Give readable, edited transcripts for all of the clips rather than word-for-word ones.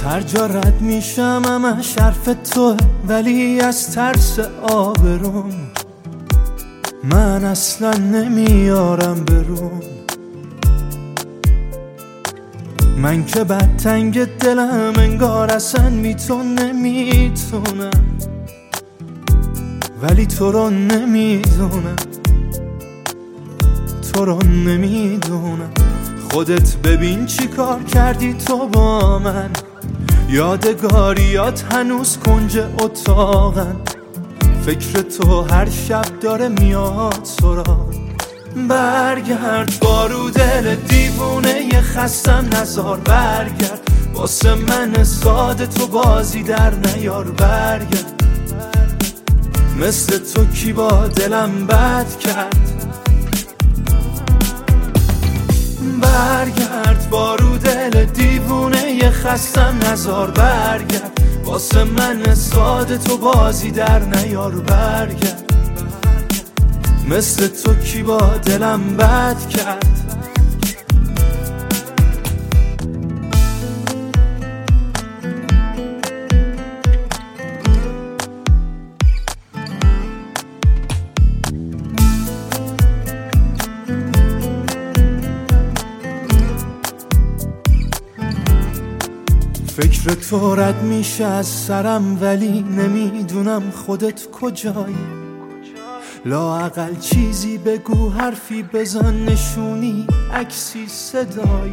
هر جا رد میشم همش حرف توه، ولی از ترس آبروم من اصلا نمیارم برون. من که بدتنگ دلم انگار اصلا نمیتونم، ولی تو رو نمیدونم، تو رو نمیدونم. خودت ببین چی کار کردی تو با من، یادگاریات هنوز کنج اتاقن. فکر تو هر شب داره میاد سراغ. برگرد بارو دل دیوونه خستم نزار، برگرد واسه من ساده تو بازی در نیار. برگرد مثل تو کی با دلم بد کرد. برگرد بارو دل دیوونه خستم نزار، برگرد واسه من ساده تو بازی در نیار. برگرد مثل تو کی با دلم بد کرد. فکر تو رد میشه از سرم، ولی نمیدونم خودت کجایی. لااقل چیزی بگو، حرفی بزن، نشونی، عکسی، صدایی.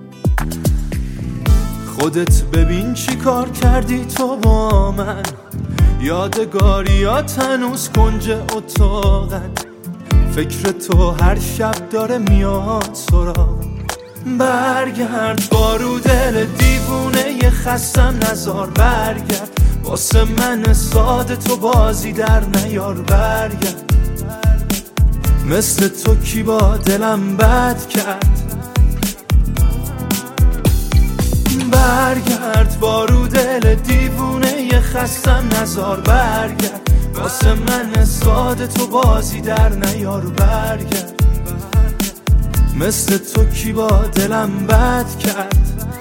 خودت ببین چی کار کردی تو با من، یادگاریات هنوز کنج اتاقن. فکر تو هر شب داره میاد سراغ. برگرد بارو دل دیوونه خستم نزار، برگرد واسه من ساده تو بازی در نیار. برگرد مثل تو کی با دلم بد کرد. برگرد بارو دل دیوونه خستم نزار، برگرد واسه من ساده تو بازی در نیار. برگرد مثل تو کی با دلم بد کرد.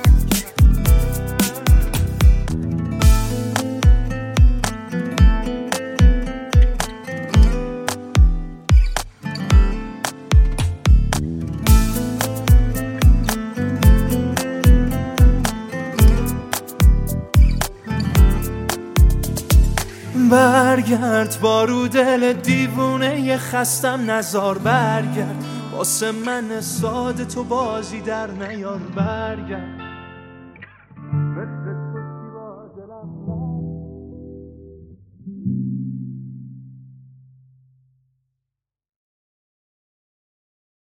برگرد بارو دل دیوونه خستم نزار، برگرد واسه من ساده تو بازی در نیار. برگرد